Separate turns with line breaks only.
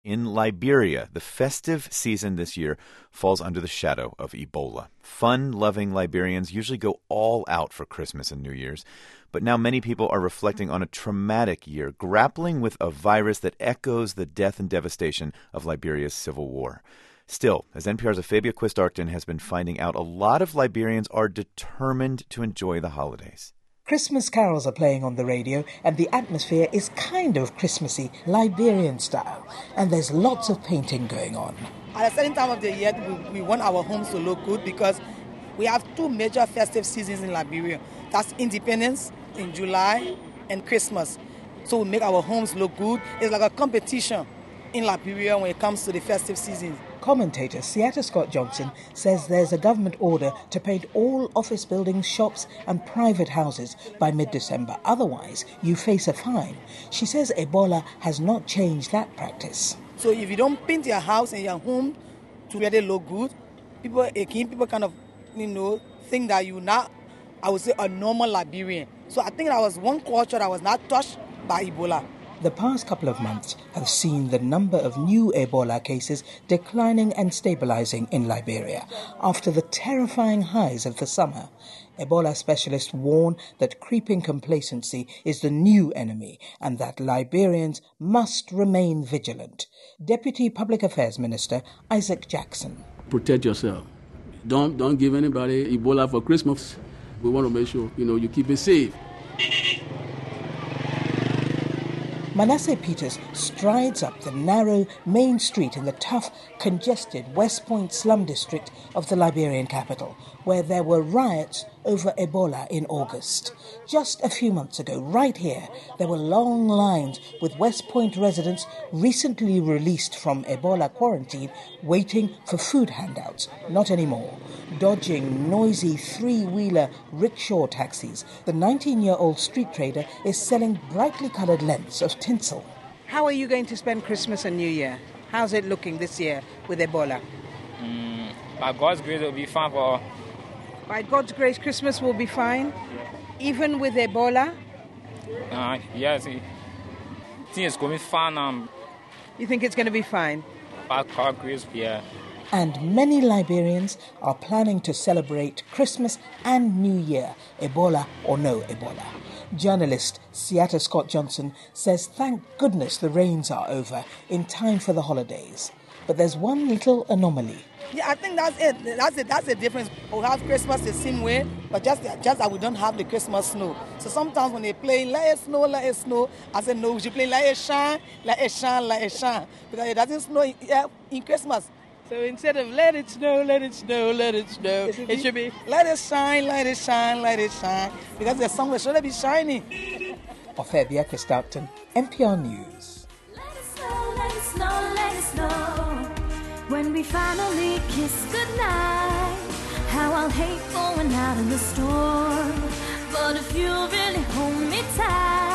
In Liberia, the festive season this year falls under the shadow of Ebola. Fun-loving Liberians usually go all out for Christmas and New Year's, but now many people are reflecting on a traumatic year, grappling with a virus that echoes the death and devastation of Liberia's civil war. Still, as NPR's Afabia Quist-Arcton has been finding out, a lot of Liberians are determined to enjoy the holidays.
Christmas carols are playing on the radio, and the atmosphere is kind of Christmassy, Liberian style, and there's lots of painting going on.
At a certain time of the year, we want our homes to look good because we have two major festive seasons in Liberia. That's Independence in July and Christmas. So we make our homes look good. It's like a competition in Liberia when it comes to the festive season.
Commentator Seatta Scott-Johnson says there's a government order to paint all office buildings, shops and private houses by mid-December. Otherwise, you face a fine. She says Ebola has not changed that practice.
So if you don't paint your house and your home to really look good, people kind of, think that you're not, I would say, a normal Liberian. So I think that was one culture that was not touched by Ebola.
The past couple of months have seen the number of new Ebola cases declining and stabilizing in Liberia. After the terrifying highs of the summer, Ebola specialists warn that creeping complacency is the new enemy and that Liberians must remain vigilant. Deputy Public Affairs Minister Isaac Jackson.
Protect yourself. Don't give anybody Ebola for Christmas. We want to make sure, you keep it safe.
Manasseh Peters strides up the narrow main street in the tough, congested West Point slum district of the Liberian capital, where there were riots over Ebola in August. Just a few months ago, right here, there were long lines with West Point residents recently released from Ebola quarantine waiting for food handouts. Not anymore. Dodging noisy three-wheeler rickshaw taxis, the 19-year-old street trader is selling brightly coloured lengths of tinsel.
How are you going to spend Christmas and New Year? How's it looking this year with Ebola?
By God's grace, it'll be fine for all.
By God's grace, Christmas will be fine, even with Ebola?
Yes, I think it's going to be fine.
You think it's going to be fine?
By God's grace, yeah.
And many Liberians are planning to celebrate Christmas and New Year, Ebola or no Ebola. Journalist Seatta Scott-Johnson says thank goodness the rains are over in time for the holidays. But there's one little anomaly.
Yeah, I think that's it. That's the difference. We have Christmas the same way, but just that we don't have the Christmas snow. So sometimes when they play let it snow, I say no, we should play let it shine, because it doesn't snow in Christmas.
So instead of let it snow, it should be
let it shine, because the sun will surely be shining.
Afabia Quist-Arcton, NPR News.
Let it snow. When we finally kiss goodnight, how I'll hate going out in the storm. But if you really hold me tight,